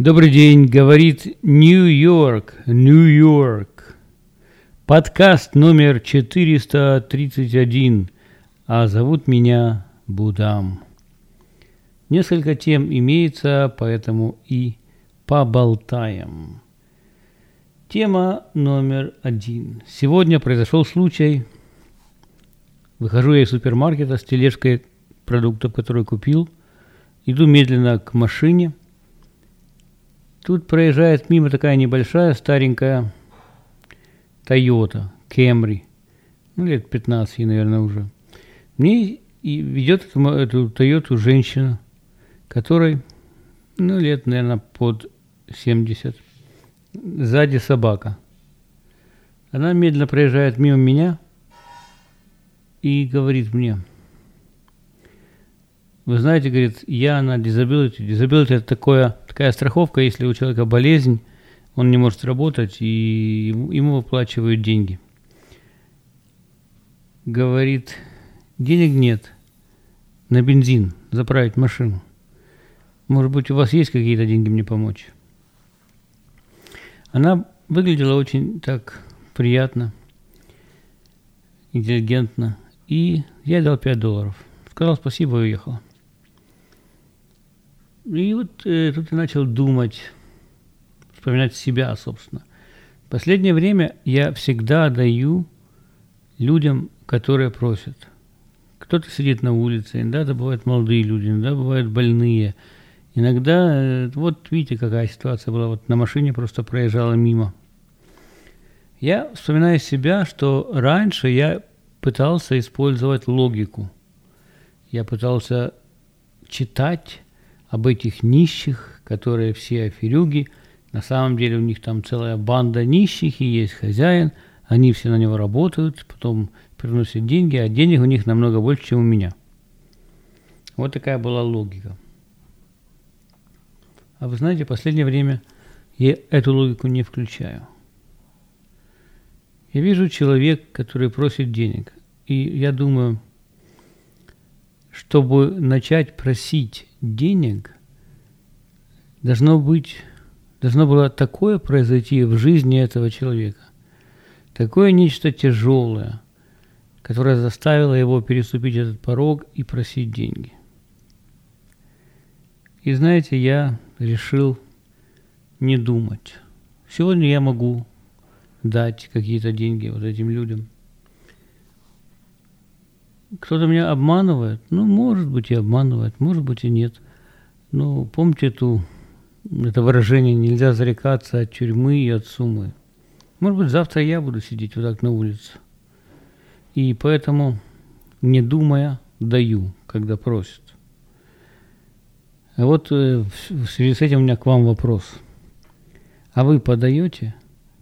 Добрый день, говорит Нью-Йорк, Нью-Йорк. Подкаст номер 431, а зовут меня Будам. Несколько тем имеется, поэтому и поболтаем. Тема номер 1. Сегодня произошел случай. Выхожу я из супермаркета с тележкой продуктов, которые купил. Иду медленно к машине. Тут проезжает мимо такая небольшая, старенькая Toyota Camry. Лет 15, наверное, уже. Мне и ведет эту Toyota женщина, которой, лет, наверное, под 70. Сзади собака. Она медленно проезжает мимо меня и говорит мне: вы знаете, говорит, я на disability. Disability – это такая страховка, если у человека болезнь, он не может работать, и ему выплачивают деньги. Говорит, денег нет на бензин, заправить машину. Может быть, у вас есть какие-то деньги мне помочь? Она выглядела очень так приятно, интеллигентно, и я дал $5. Сказал спасибо и уехал. И вот тут я начал думать, вспоминать себя, собственно. В последнее время я всегда даю людям, которые просят. Кто-то сидит на улице, иногда это бывают молодые люди, иногда бывают больные. Иногда, вот видите, какая ситуация была, вот на машине просто проезжала мимо. Я вспоминаю себя, что раньше я пытался использовать логику. Я пытался читать об этих нищих, которые все аферюги. На самом деле у них там целая банда нищих, и есть хозяин. Они все на него работают, потом приносят деньги, а денег у них намного больше, чем у меня. Вот такая была логика. А вы знаете, в последнее время я эту логику не включаю. Я вижу человека, который просит денег, и я думаю, чтобы начать просить денег, должно было такое произойти в жизни этого человека, такое нечто тяжелое, которое заставило его переступить этот порог и просить деньги. И знаете, я решил не думать. Сегодня я могу дать какие-то деньги вот этим людям. Кто-то меня обманывает? Может быть, и обманывает, может быть, и нет. Но помните это выражение: нельзя зарекаться от тюрьмы и от суммы. Может быть, завтра я буду сидеть вот так на улице. И поэтому, не думая, даю, когда просят. А вот в связи с этим у меня к вам вопрос. А вы подаете?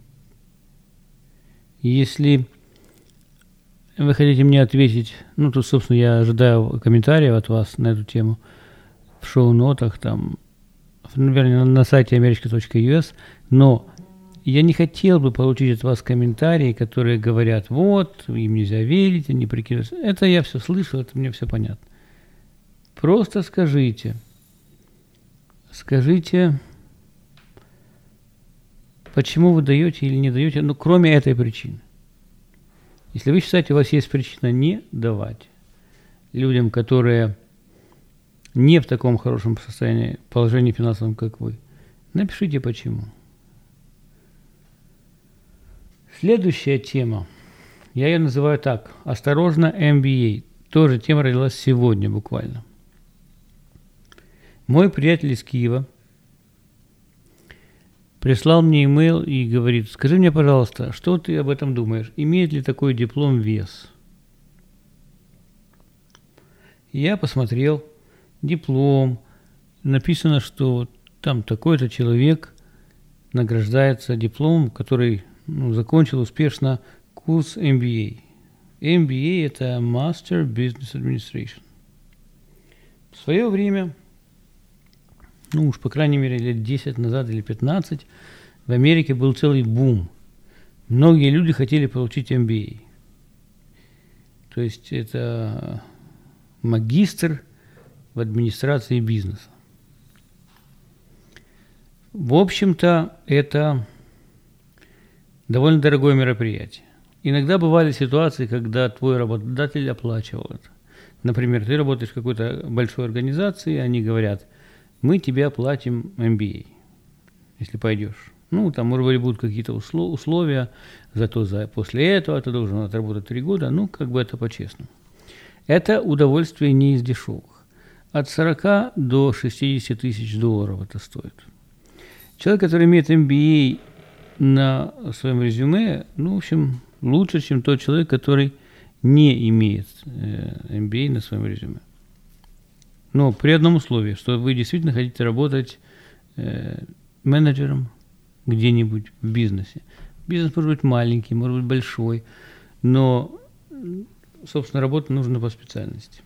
Если вы хотите мне ответить, тут, собственно, я ожидаю комментариев от вас на эту тему в шоу-нотах, там, наверное, на сайте america.us, но я не хотел бы получить от вас комментарии, которые говорят: вот, им нельзя верить, они прикидываются. Это я все слышал, это мне все понятно. Просто скажите, почему вы даете или не даете, кроме этой причины. Если вы считаете, у вас есть причина не давать людям, которые не в таком хорошем положении финансовом, как вы, напишите почему. Следующая тема, я ее называю так: осторожно, MBA. Тоже тема родилась сегодня буквально. Мой приятель из Киева прислал мне имейл и говорит: скажи мне, пожалуйста, что ты об этом думаешь? Имеет ли такой диплом вес? Я посмотрел диплом. Написано, что там такой-то человек награждается дипломом, который закончил успешно курс MBA. MBA – это Master Business Administration. В свое время, уж по крайней мере лет 10 назад или 15, в Америке был целый бум. Многие люди хотели получить MBA. То есть это магистр в администрации бизнеса. В общем-то, это довольно дорогое мероприятие. Иногда бывали ситуации, когда твой работодатель оплачивал это. Например, ты работаешь в какой-то большой организации, они говорят, мы тебе оплатим MBA, если пойдешь. Ну, там, может быть, будут какие-то условия, зато после этого ты должен отработать 3 года, ну, как бы это по-честному. Это удовольствие не из дешевых. От 40 до 60 тысяч долларов это стоит. Человек, который имеет MBA на своем резюме, ну, в общем, лучше, чем тот человек, который не имеет MBA на своем резюме. Но при одном условии, что вы действительно хотите работать менеджером где-нибудь в бизнесе. Бизнес может быть маленький, может быть большой, но, собственно, работать нужно по специальности.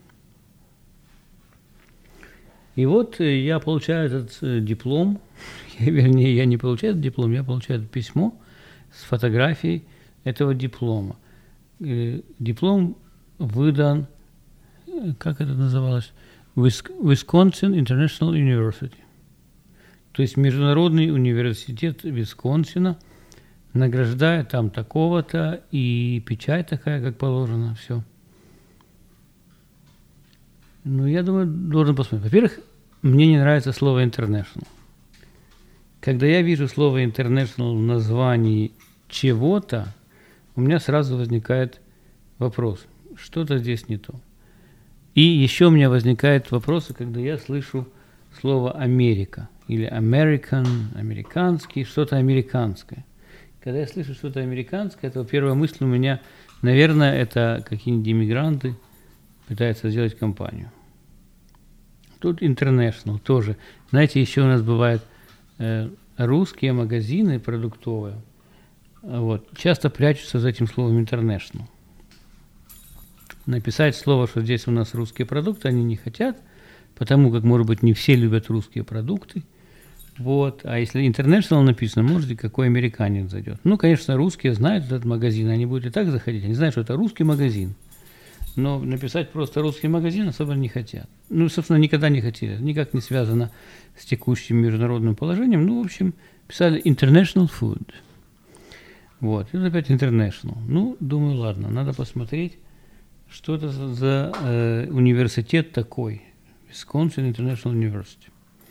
И вот я получаю этот диплом, вернее, я не получаю этот диплом, я получаю это письмо с фотографией этого диплома. Диплом выдан, как это называлось, Wisconsin International University. То есть Международный университет Висконсина награждает там такого-то, и печать такая, как положено, все. Ну, я думаю, должен посмотреть. Во-первых, мне не нравится слово international. Когда я вижу слово international в названии чего-то, у меня сразу возникает вопрос, что-то здесь не то. И еще у меня возникают вопросы, когда я слышу слово Америка или American, американский, что-то американское. Когда я слышу что-то американское, то первая мысль у меня, наверное, это какие-нибудь иммигранты пытаются сделать компанию. Тут international тоже. Знаете, еще у нас бывают русские магазины продуктовые, вот, часто прячутся за этим словом international. Написать слово, что здесь у нас русские продукты, они не хотят, потому как, может быть, не все любят русские продукты. Вот. А если international написано, может быть, какой американец зайдет. Ну, конечно, русские знают этот магазин, они будут и так заходить, они знают, что это русский магазин. Но написать просто русский магазин особо не хотят. Ну, собственно, никогда не хотели. Никак не связано с текущим международным положением. Ну, в общем, писали international food. Вот. И опять international. Ну, думаю, ладно, надо посмотреть, что это за университет такой. Wisconsin International University.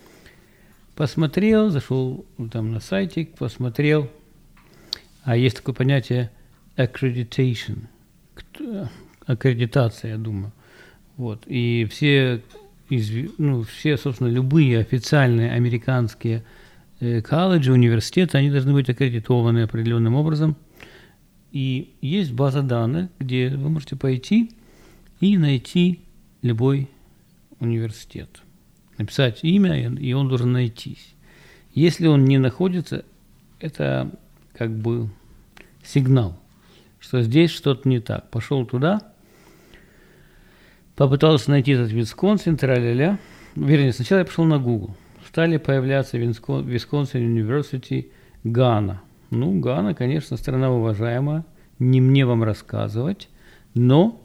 Посмотрел, зашел там на сайтик, посмотрел. А есть такое понятие accreditation. Аккредитация, я думаю. Вот. И все, собственно, любые официальные американские колледжи, университеты, они должны быть аккредитованы определенным образом. И есть база данных, где вы можете пойти и найти любой университет. Написать имя, и он должен найтись. Если он не находится, это как бы сигнал, что здесь что-то не так. Пошел туда, попытался найти этот Висконсин, тра-ля-ля. Вернее, сначала я пошел на Google. Стали появляться Wisconsin University Гана. Ну, Гана, конечно, страна уважаемая, не мне вам рассказывать, но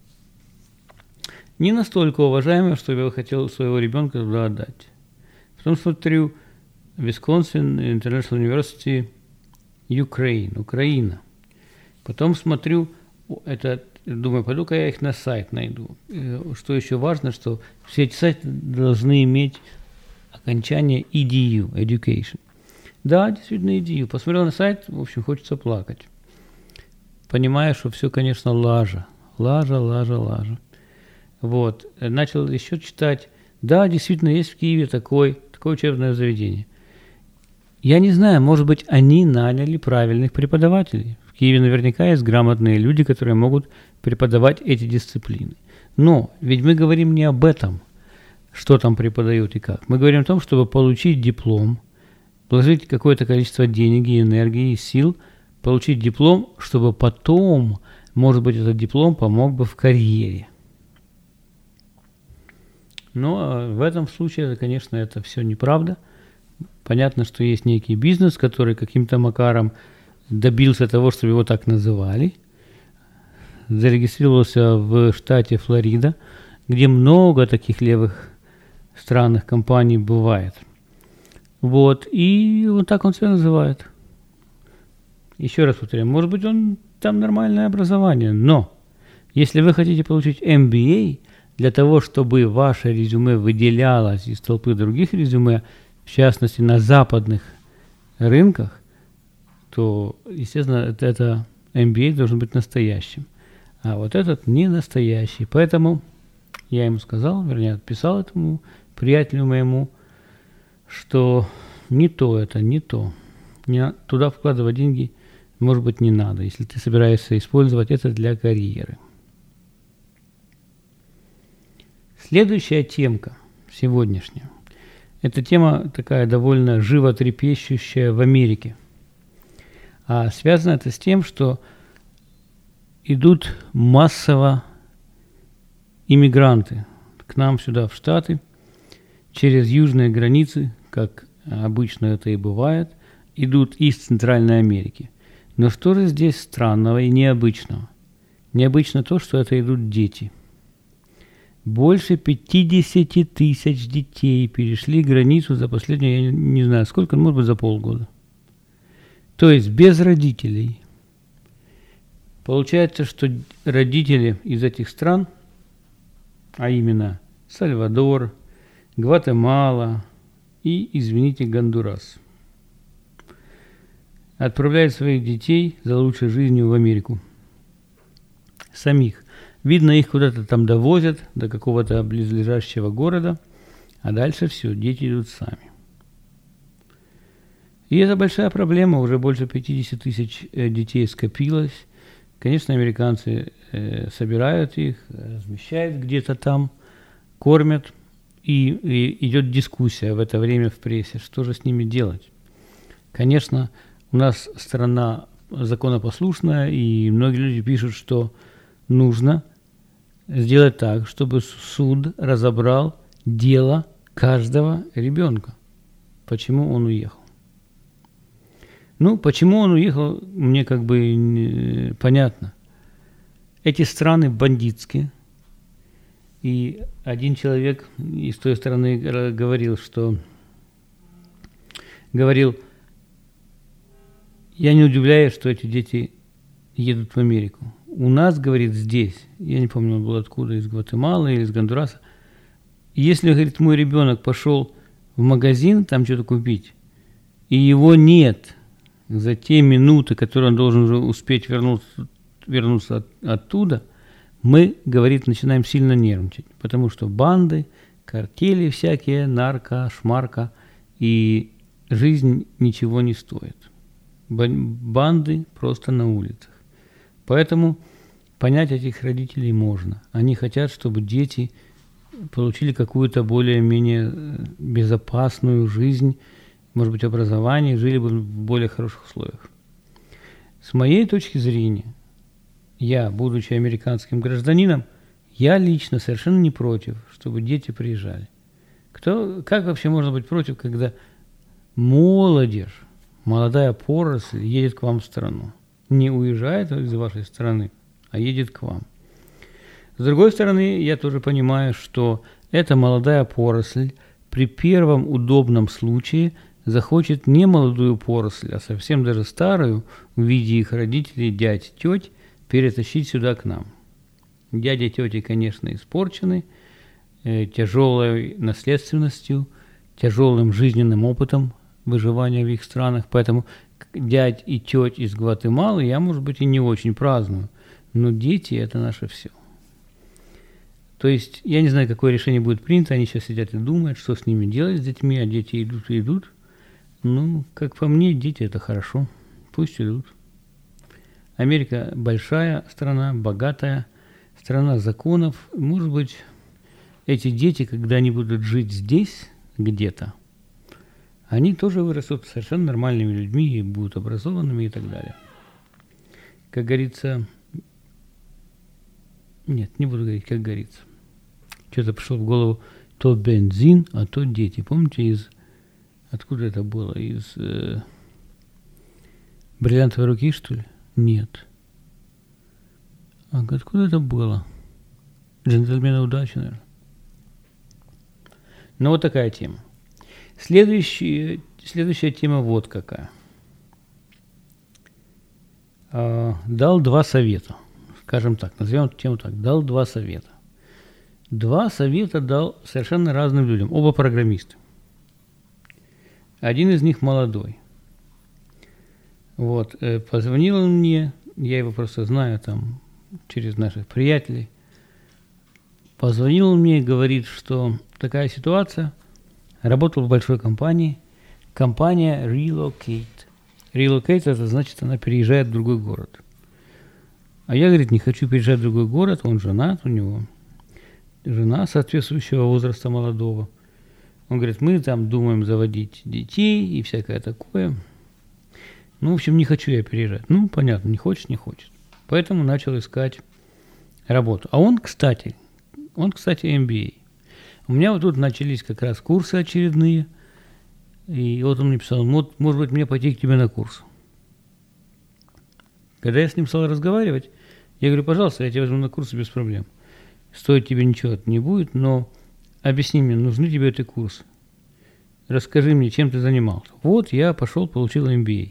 не настолько уважаемая, что я хотел своего ребенка туда отдать. Потом смотрю Wisconsin International University Ukraine, Украина. Потом смотрю, думаю, пойду-ка я их на сайт найду. Что еще важно, что все эти сайты должны иметь окончание EDU, Education. Да, действительно EDU. Посмотрел на сайт, в общем, хочется плакать. Понимаю, что все, конечно, лажа. Лажа. Вот. Начал еще читать. Да, действительно, есть в Киеве такое учебное заведение. Я не знаю, может быть, они наняли правильных преподавателей. В Киеве наверняка есть грамотные люди, которые могут преподавать эти дисциплины. Но ведь мы говорим не об этом, что там преподают и как. Мы говорим о том, чтобы получить диплом, вложить какое-то количество денег и энергии, и сил, получить диплом, чтобы потом, может быть, этот диплом помог бы в карьере. Но в этом случае, конечно, это все неправда. Понятно, что есть некий бизнес, который каким-то макаром добился того, чтобы его так называли. Зарегистрировался в штате Флорида, где много таких левых странных компаний бывает. Вот, и вот так он себя называет. Еще раз повторяю, может быть, он там нормальное образование, но если вы хотите получить MBA, для того, чтобы ваше резюме выделялось из толпы других резюме, в частности на западных рынках, то, естественно, это MBA должен быть настоящим. А вот этот не настоящий. Поэтому я ему сказал, вернее, отписал этому приятелю моему, что не то это, не то. Туда вкладывать деньги, может быть, не надо, если ты собираешься использовать это для карьеры. Следующая темка сегодняшняя. Эта тема такая довольно животрепещущая в Америке. А связано это с тем, что идут массово иммигранты к нам сюда, в Штаты, через южные границы, как обычно это и бывает, идут из Центральной Америки. Но что же здесь странного и необычного? Необычно то, что это идут дети. Больше 50 тысяч детей перешли границу за последние, я не знаю сколько, может быть, за полгода. То есть без родителей. Получается, что родители из этих стран, а именно Сальвадор, Гватемала и, извините, Гондурас, отправляют своих детей за лучшей жизнью в Америку. Самих. Видно, их куда-то там довозят, до какого-то близлежащего города, а дальше все, дети идут сами. И это большая проблема, уже больше 50 тысяч детей скопилось. Конечно, американцы собирают их, размещают где-то там, кормят, и идет дискуссия в это время в прессе, что же с ними делать. Конечно, у нас страна законопослушная, и многие люди пишут, что нужно сделать так, чтобы суд разобрал дело каждого ребенка. Почему он уехал? Ну, почему он уехал, мне как бы понятно. Эти страны бандитские. И один человек из той стороны говорил, я не удивляюсь, что эти дети едут в Америку. У нас, говорит, здесь, я не помню, он был откуда, из Гватемалы или из Гондураса, если, говорит, мой ребенок пошел в магазин там что-то купить, и его нет за те минуты, которые он должен уже успеть вернуться оттуда, мы, говорит, начинаем сильно нервничать, потому что банды, картели всякие, нарко, шмарка, и жизнь ничего не стоит. Банды просто на улицах. Поэтому понять этих родителей можно. Они хотят, чтобы дети получили какую-то более-менее безопасную жизнь, может быть, образование, жили бы в более хороших условиях. С моей точки зрения, я, будучи американским гражданином, я лично совершенно не против, чтобы дети приезжали. Как вообще можно быть против, когда молодежь, молодая поросль едет к вам в страну? Не уезжает из вашей страны, а едет к вам. С другой стороны, я тоже понимаю, что эта молодая поросль при первом удобном случае захочет не молодую поросль, а совсем даже старую, в виде их родителей, дядь, теть, перетащить сюда к нам. Дяди и тети, конечно, испорчены тяжелой наследственностью, тяжелым жизненным опытом выживания в их странах, поэтому дядь и теть из Гватемалы я, может быть, и не очень праздную, но дети – это наше все. То есть я не знаю, какое решение будет принято, они сейчас сидят и думают, что с ними делать, с детьми, а дети идут и идут. Ну, как по мне, дети – это хорошо, пусть идут. Америка большая страна, богатая страна законов. Может быть, эти дети, когда они будут жить здесь где-то, они тоже вырастут совершенно нормальными людьми и будут образованными и так далее. Как говорится, нет, не буду говорить, как говорится. Что-то пришло в голову, то бензин, а то дети. Помните, откуда это было? Из «Бриллиантовой руки», что ли? Нет. А откуда это было? «Джентльмены удачи», наверное. Ну, вот такая тема. Следующая следующая тема вот какая. Дал 2 совета. Скажем так, назовем эту тему так. Дал 2 совета. 2 совета дал совершенно разным людям. Оба программисты. Один из них молодой. Вот, позвонил он мне, я его просто знаю там через наших приятелей. Позвонил он мне и говорит, что такая ситуация. Работал в большой компании. Компания Relocate. Relocate – это значит, она переезжает в другой город. А я, говорит, не хочу переезжать в другой город. Он женат, у него жена соответствующего возраста молодого. Он говорит, мы там думаем заводить детей и всякое такое. Ну, в общем, не хочу я переезжать. Ну, понятно, не хочет, не хочет. Поэтому начал искать работу. А он, кстати, MBA. У меня вот тут начались как раз курсы очередные. И вот он мне писал, может быть, мне пойти к тебе на курс. Когда я с ним стал разговаривать, я говорю, пожалуйста, я тебя возьму на курсы без проблем. Стоить тебе ничего не будет, но объясни мне, нужны тебе эти курсы. Расскажи мне, чем ты занимался. Вот я пошел, получил MBA.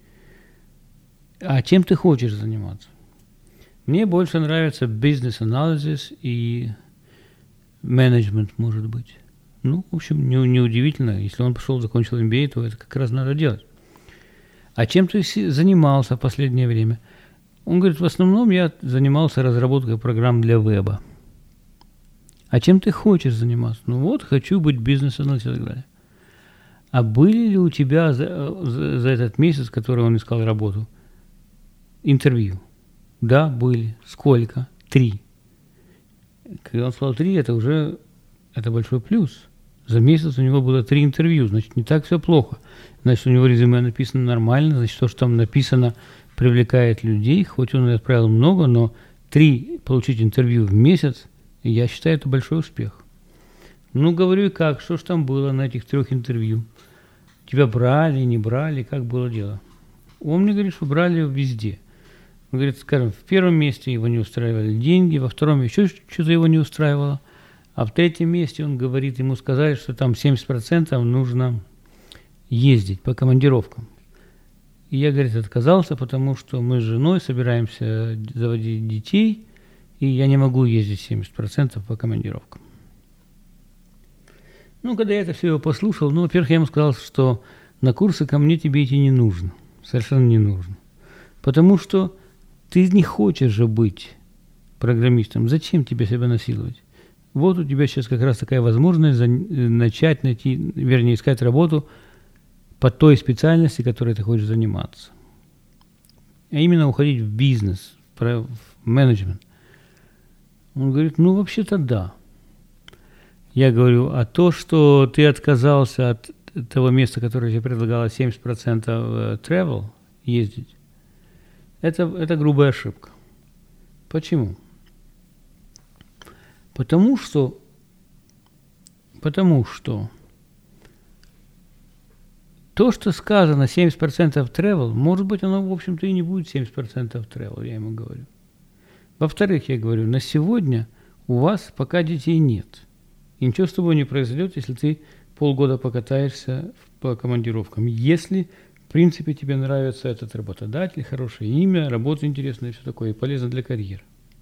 А чем ты хочешь заниматься? Мне больше нравится бизнес-анализ и менеджмент, может быть. Ну, в общем, неудивительно. Если он пошел, закончил MBA, то это как раз надо делать. А чем ты занимался в последнее время? Он говорит, в основном я занимался разработкой программ для веба. А чем ты хочешь заниматься? Ну вот, хочу быть бизнес-аналитиком и так далее. А были ли у тебя за этот месяц, который он искал работу, интервью? Да, были. Сколько? 3. Когда он сказал 3, это большой плюс. За месяц у него было 3 интервью, значит, не так все плохо. Значит, у него резюме написано нормально, значит, то, что там написано, привлекает людей, хоть он и отправил много, но 3 получить интервью в месяц, я считаю, это большой успех. Ну, говорю, и как, что ж там было на этих 3 интервью? Тебя брали, не брали, как было дело? Он мне говорит, что брали везде. Он говорит, скажем, в первом месте его не устраивали деньги, во втором еще что-то его не устраивало, а в третьем месте, он говорит, ему сказали, что там 70% нужно ездить по командировкам. И я, говорит, отказался, потому что мы с женой собираемся заводить детей, и я не могу ездить 70% по командировкам. Ну, когда я это все его послушал, во-первых, я ему сказал, что на курсы ко мне тебе идти не нужно, совершенно не нужно. Потому что ты не хочешь же быть программистом, зачем тебе себя насиловать? Вот у тебя сейчас как раз такая возможность искать работу по той специальности, которой ты хочешь заниматься. А именно уходить в бизнес, в менеджмент. Он говорит, ну вообще-то да. Я говорю, а то, что ты отказался от того места, которое тебе предлагало 70% travel, ездить, это грубая ошибка. Почему? Потому что то, что сказано 70% travel, может быть, оно, в общем-то, и не будет 70% travel, я ему говорю. Во-вторых, я говорю, на сегодня у вас пока детей нет. И ничего с тобой не произойдет, если ты полгода покатаешься по командировкам. Если, в принципе, тебе нравится этот работодатель, хорошее имя, работа интересная и все такое, и полезно для карьеры.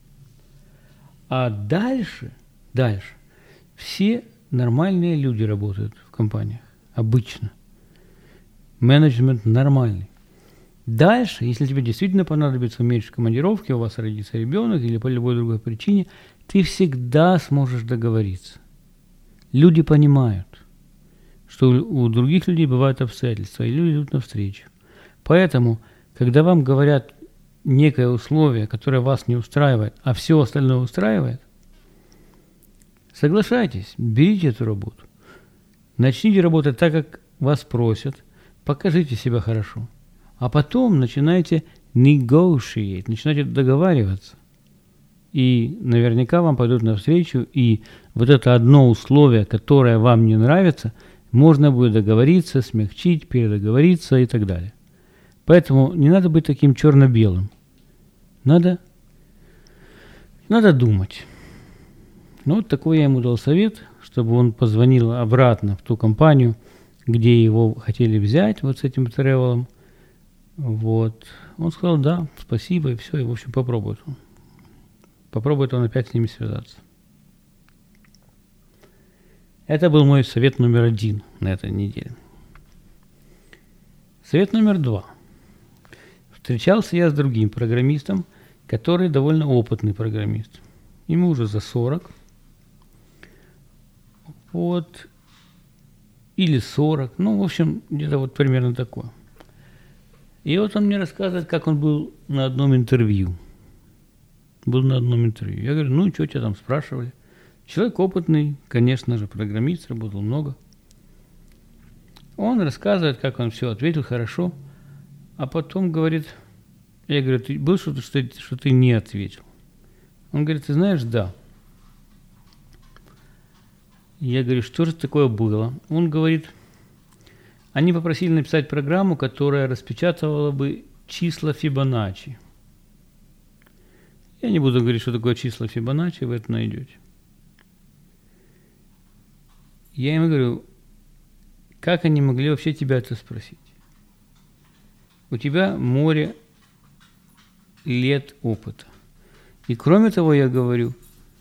А дальше, все нормальные люди работают в компаниях, обычно. Менеджмент нормальный. Дальше, если тебе действительно понадобится уметь командировки, у вас родится ребенок или по любой другой причине, ты всегда сможешь договориться. Люди понимают, что у других людей бывают обстоятельства, и люди идут навстречу. Поэтому, когда вам говорят некое условие, которое вас не устраивает, а все остальное устраивает, соглашайтесь, берите эту работу. Начните работать так, как вас просят, покажите себя хорошо. А потом начинайте negotiate, начинайте договариваться. И наверняка вам пойдут навстречу, и вот это одно условие, которое вам не нравится, можно будет договориться, смягчить, передоговориться и так далее. Поэтому не надо быть таким черно-белым. Надо думать. Ну, вот такой я ему дал совет, чтобы он позвонил обратно в ту компанию, где его хотели взять вот с этим тревелом. Вот. Он сказал, да, спасибо, и все, и, в общем, попробует. Попробует он опять с ними связаться. Это был мой совет номер 1 на этой неделе. Совет номер 2. Встречался я с другим программистом, который довольно опытный программист. Ему уже за 40. Вот. Или 40. Ну, в общем, где-то вот примерно такое. И вот он мне рассказывает, как он был на одном интервью. Я говорю, ну, что тебя там спрашивали? Человек опытный, конечно же, программист, работал много. Он рассказывает, как он все ответил хорошо, а потом говорит, я говорю, ты был что-то, что ты не ответил? Он говорит, ты знаешь, да. Я говорю, что же такое было? Он говорит, они попросили написать программу, которая распечатывала бы числа Фибоначчи. Я не буду говорить, что такое числа Фибоначчи, вы это найдете. Я ему говорю, как они могли вообще тебя это спросить? У тебя море лет опыта. И кроме того, я говорю,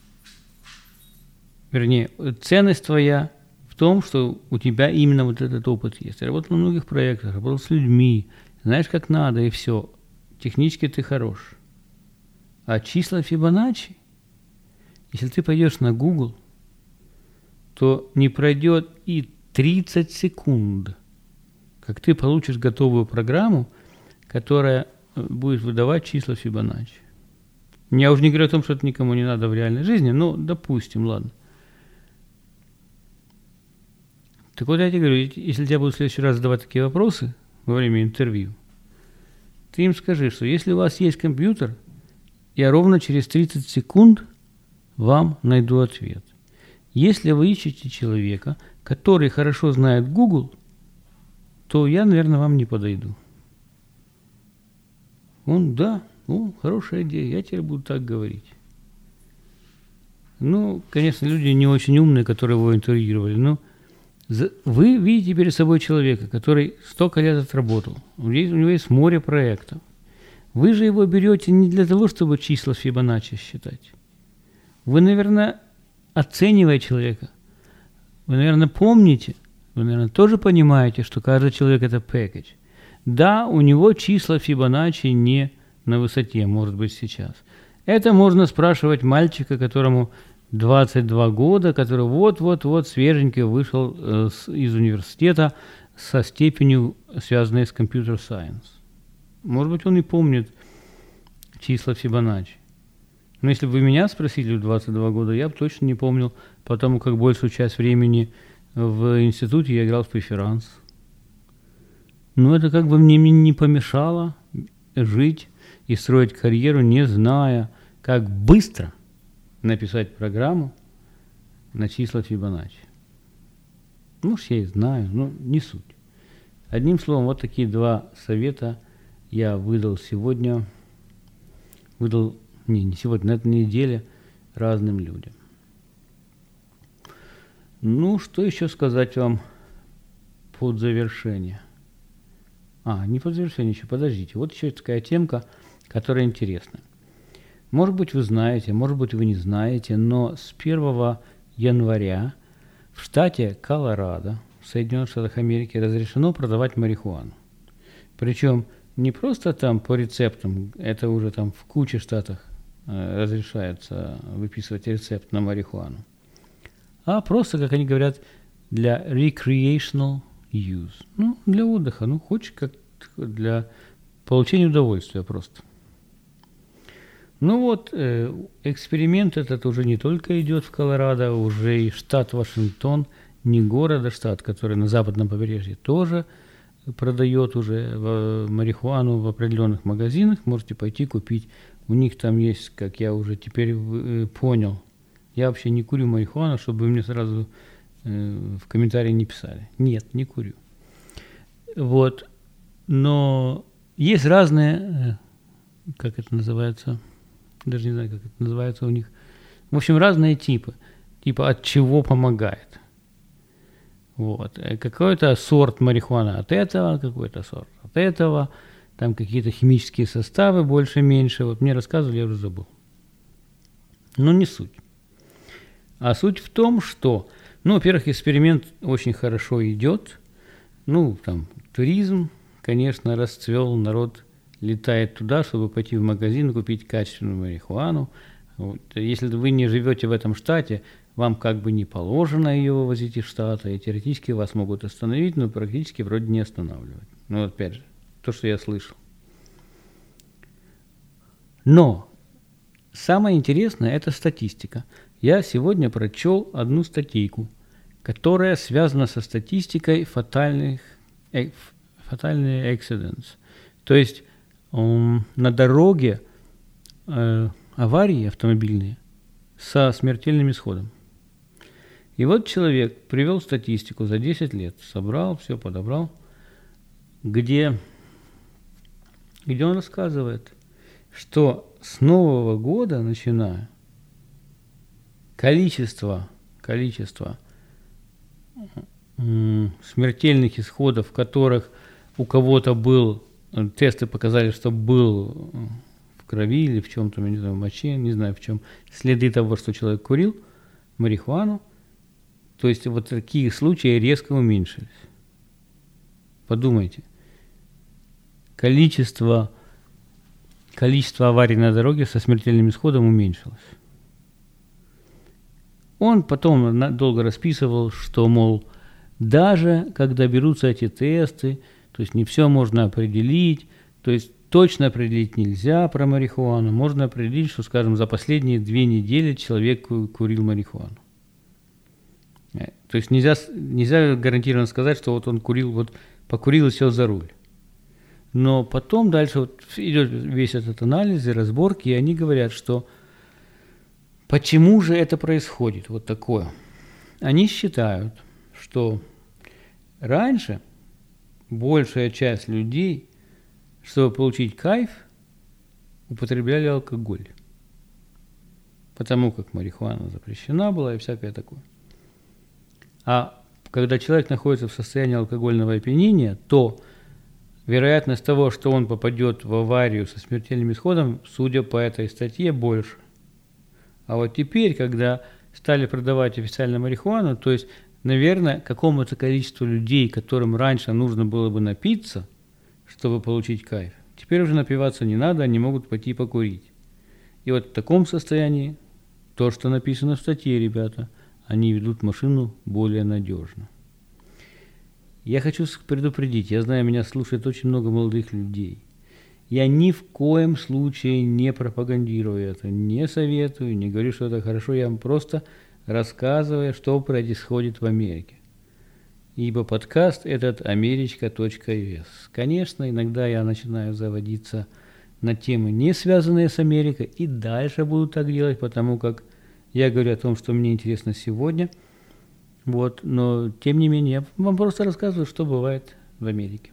вернее, ценность твоя в том, что у тебя именно вот этот опыт есть. Я работал на многих проектах, работал с людьми, знаешь, как надо, и все. Технически ты хорош. А числа Фибоначчи, если ты пойдешь на Google, то не пройдет и 30 секунд, как ты получишь готовую программу, которая будет выдавать числа Фибоначчи. Я уже не говорю о том, что это никому не надо в реальной жизни, но допустим, ладно. Так вот я тебе говорю, если тебя будут в следующий раз задавать такие вопросы во время интервью, ты им скажи, что если у вас есть компьютер, я ровно через 30 секунд вам найду ответ. Если вы ищете человека, который хорошо знает Google, то я, наверное, вам не подойду. Он, да, хорошая идея, я теперь буду так говорить. Ну, конечно, люди не очень умные, которые его интервьюировали, но вы видите перед собой человека, который столько лет отработал, у него есть море проектов. Вы же его берете не для того, чтобы числа Фибоначчи считать. Вы, наверное, оценивая человека, вы, наверное, помните, вы, наверное, тоже понимаете, что каждый человек – это пэкэдж. Да, у него числа Фибоначчи не на высоте, может быть, сейчас. Это можно спрашивать мальчика, которому 22 года, который вот-вот-вот свеженький вышел из университета со степенью, связанной с компьютер сайенс. Может быть, он и помнит числа Фибоначчи. Но если бы вы меня спросили в 22 года, я бы точно не помнил, потому как большую часть времени в институте я играл в преферанс. Но это как бы мне не помешало жить и строить карьеру, не зная, как быстро написать программу на числа Фибоначчи. Может, я и знаю, но не суть. Одним словом, вот такие два совета я выдал сегодня, не сегодня, на этой неделе разным людям. Ну, что еще сказать вам под завершение? Не под завершение еще, подождите. Вот еще такая темка, которая интересна. Может быть, вы знаете, может быть, вы не знаете, но с 1 января в штате Колорадо, в Соединенных Штатах Америки, разрешено продавать марихуану. Причем не просто там по рецептам, это уже там в куче штатах разрешается выписывать рецепт на марихуану, а просто, как они говорят, для recreational use. Ну, для отдыха, хочешь как для получения удовольствия просто. Ну вот, эксперимент этот уже не только идет в Колорадо, уже и штат Вашингтон, не город, а штат, который на западном побережье, тоже продает уже марихуану в определенных магазинах. Можете пойти купить. У них там есть, как я уже теперь понял, я вообще не курю марихуану, чтобы вы мне сразу в комментарии не писали. Нет, не курю. Вот. Но есть разные, как это называется, даже не знаю, как это называется у них. В общем, разные типы. Типа от чего помогает. Вот. Какой-то сорт марихуаны от этого, какой-то сорт от этого, там какие-то химические составы больше-меньше. Вот мне рассказывали, я уже забыл. Но не суть. А суть в том, что, ну, во-первых, эксперимент очень хорошо идет. Ну, там, туризм, конечно, расцвел, народ летает туда, чтобы пойти в магазин и купить качественную марихуану. Вот. Если вы не живете в этом штате, вам как бы не положено ее вывозить из штата, и теоретически вас могут остановить, но практически вроде не останавливать. Ну, опять же, то, что я слышал. Но самое интересное – это статистика. Я сегодня прочел одну статейку, которая связана со статистикой fatal accidents. То есть на дороге аварии автомобильные со смертельным исходом. И вот человек привел статистику за 10 лет, собрал, все подобрал, где он рассказывает, что с Нового года, начиная, количество смертельных исходов, в которых у кого-то был, тесты показали, что был в крови или в чем-то, не знаю, в моче, не знаю в чем, следы того, что человек курил марихуану, то есть вот такие случаи резко уменьшились. Подумайте, количество аварий на дороге со смертельным исходом уменьшилось. Он потом долго расписывал, что, мол, даже когда берутся эти тесты, то есть не все можно определить, то есть точно определить нельзя про марихуану, можно определить, что, скажем, за последние 2 недели человек курил марихуану. То есть нельзя гарантированно сказать, что вот он покурил и сел за руль. Но потом дальше вот идет весь этот анализ и разборки, и они говорят, что почему же это происходит, вот такое. Они считают, что раньше большая часть людей, чтобы получить кайф, употребляли алкоголь. Потому как марихуана запрещена была и всякое такое. А когда человек находится в состоянии алкогольного опьянения, то вероятность того, что он попадет в аварию со смертельным исходом, судя по этой статье, больше. А вот теперь, когда стали продавать официально марихуану, то есть, наверное, какому-то количеству людей, которым раньше нужно было бы напиться, чтобы получить кайф, теперь уже напиваться не надо, они могут пойти покурить. И вот в таком состоянии то, что написано в статье, ребята, они ведут машину более надежно. Я хочу предупредить, я знаю, меня слушает очень много молодых людей. Я ни в коем случае не пропагандирую это, не советую, не говорю, что это хорошо, я вам просто рассказываю, что происходит в Америке. Ибо подкаст этот america.us. Конечно, иногда я начинаю заводиться на темы, не связанные с Америкой, и дальше буду так делать, потому как я говорю о том, что мне интересно сегодня. Вот, но тем не менее, я вам просто рассказываю, что бывает в Америке.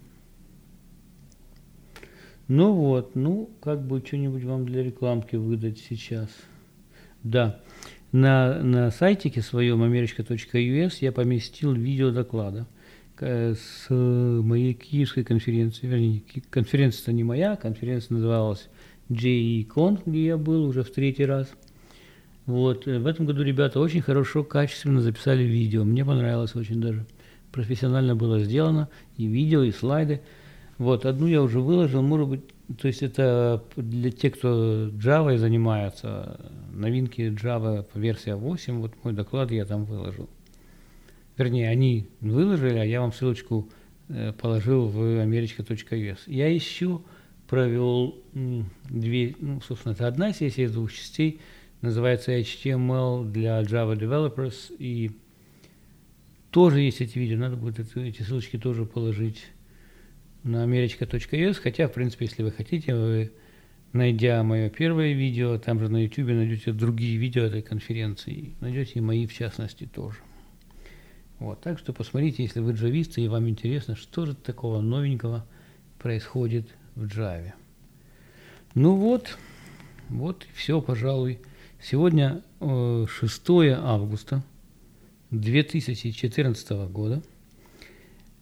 Ну вот, как бы что-нибудь вам для рекламки выдать сейчас. Да, на сайтике своем america.us я поместил видео доклада с моей киевской конференции. Вернее, конференция-то не моя, конференция называлась JECon, где я был уже в 3-й раз. Вот, в этом году ребята очень хорошо, качественно записали видео. Мне понравилось очень даже. Профессионально было сделано. И видео, и слайды. Вот, одну я уже выложил, может быть, то есть это для тех, кто Java занимается, новинки Java по версии 8, вот мой доклад я там выложил. Вернее, они выложили, а я вам ссылочку положил в america.us. Я еще провел 2, собственно, это одна сессия из 2 частей, называется HTML для Java Developers, и тоже есть эти видео, надо будет эти ссылочки тоже положить на america.us, хотя, в принципе, если вы хотите, вы, найдя мое первое видео, там же на YouTube найдете другие видео этой конференции, найдете и мои, в частности, тоже. Вот, так что посмотрите, если вы джависты и вам интересно, что же такого новенького происходит в Java. Ну вот все, пожалуй. Сегодня 6 августа 2014 года.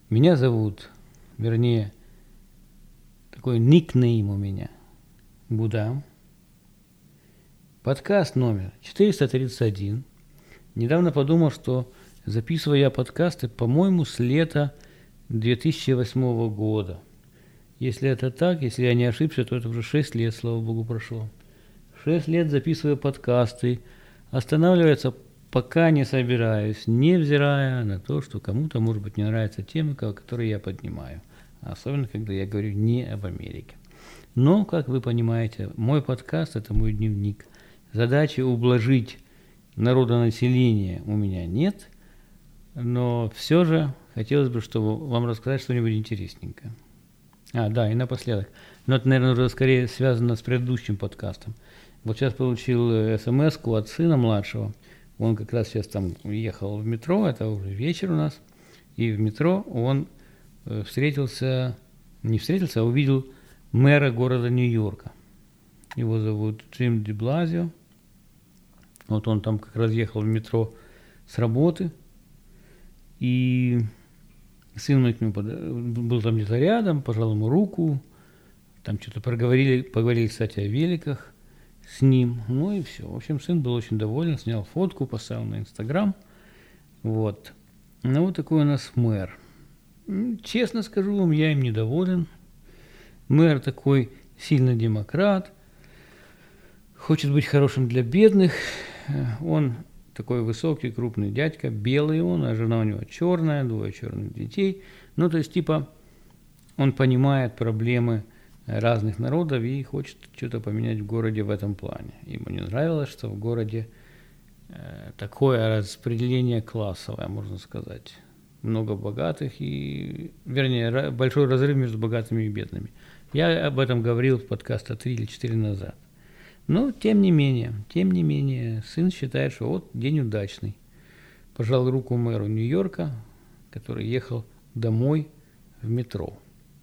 Меня зовут, вернее, такой никнейм у меня, Будам. Подкаст номер 431. Недавно подумал, что записываю я подкасты, по-моему, с лета 2008 года. Если это так, если я не ошибся, то это уже 6 лет, слава богу, прошло. 6 лет записываю подкасты, останавливаться пока не собираюсь, невзирая на то, что кому-то, может быть, не нравятся темы, которые я поднимаю. Особенно, когда я говорю не об Америке. Но, как вы понимаете, мой подкаст – это мой дневник. Задачи ублажить народонаселение у меня нет, но все же хотелось бы, чтобы вам рассказать что-нибудь интересненькое. Да, и напоследок. Но это, наверное, уже скорее связано с предыдущим подкастом. Вот сейчас получил смс-ку от сына младшего. Он как раз сейчас там ехал в метро, это уже вечер у нас. И в метро он увидел мэра города Нью-Йорка. Его зовут Джим де Блазио. Вот он там как раз ехал в метро с работы. И сын мой к нему был там где-то рядом, пожал ему руку. Там что-то поговорили, кстати, о великах с ним. Ну и все. В общем, сын был очень доволен, снял фотку, поставил на Инстаграм. Вот. Ну вот такой у нас мэр. Честно скажу вам, я им недоволен. Мэр такой сильно демократ, хочет быть хорошим для бедных. Он такой высокий, крупный дядька, белый он, а жена у него черная, 2 черных детей. Ну, то есть, типа, он понимает проблемы разных народов и хочет что-то поменять в городе в этом плане. Ему не нравилось, что в городе такое распределение классовое, можно сказать. Много богатых вернее, большой разрыв между богатыми и бедными. Я об этом говорил в подкасте 3 или 4 назад. Но, тем не менее, сын считает, что вот день удачный. Пожал руку мэру Нью-Йорка, который ехал домой в метро.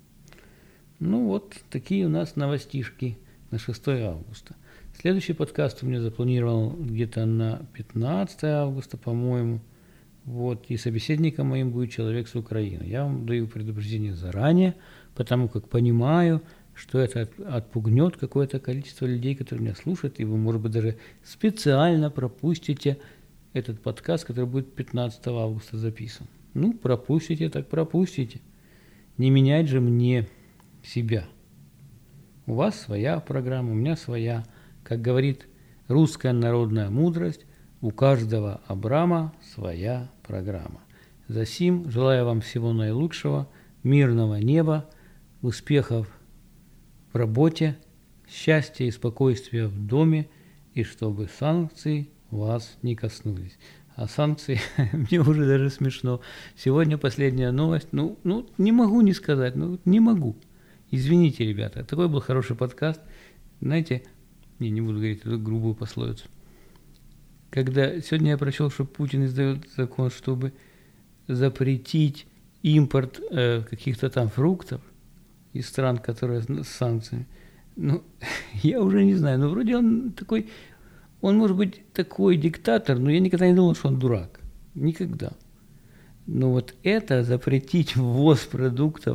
Ну вот, такие у нас новостишки на 6 августа. Следующий подкаст у меня запланирован где-то на 15 августа, по-моему. Вот, и собеседником моим будет человек с Украины. Я вам даю предупреждение заранее, потому как понимаю, что это отпугнет какое-то количество людей, которые меня слушают, и вы, может быть, даже специально пропустите этот подкаст, который будет 15 августа записан. Ну, пропустите, так пропустите. Не менять же мне себя. У вас своя программа, у меня своя. Как говорит русская народная мудрость, у каждого Абрама своя программа. Засим желаю вам всего наилучшего, мирного неба, успехов в работе, счастья и спокойствия в доме, и чтобы санкции вас не коснулись. А санкции, мне уже даже смешно. Сегодня последняя новость. Ну, не могу не сказать, не могу. Извините, ребята, такой был хороший подкаст. Знаете, не буду говорить эту грубую пословицу. Когда сегодня я прочел, что Путин издает закон, чтобы запретить импорт каких-то там фруктов из стран, которые с санкциями. Я уже не знаю, вроде он такой, он может быть такой диктатор, но я никогда не думал, что он дурак. Никогда. Но вот это запретить ввоз продуктов,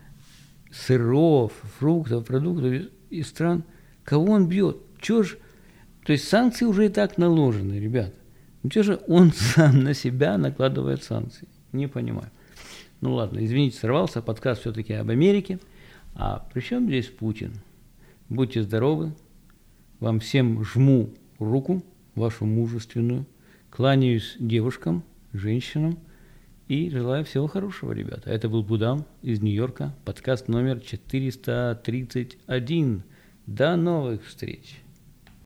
сыров, фруктов, продуктов из стран, кого он бьет? Чего ж? То есть санкции уже и так наложены, ребята. Ну что же он сам на себя накладывает санкции? Не понимаю. Ну ладно, извините, сорвался. Подкаст все-таки об Америке. А при чем здесь Путин? Будьте здоровы. Вам всем жму руку, вашу мужественную. Кланяюсь девушкам, женщинам. И желаю всего хорошего, ребята. Это был Будам из Нью-Йорка. Подкаст номер 431. До новых встреч.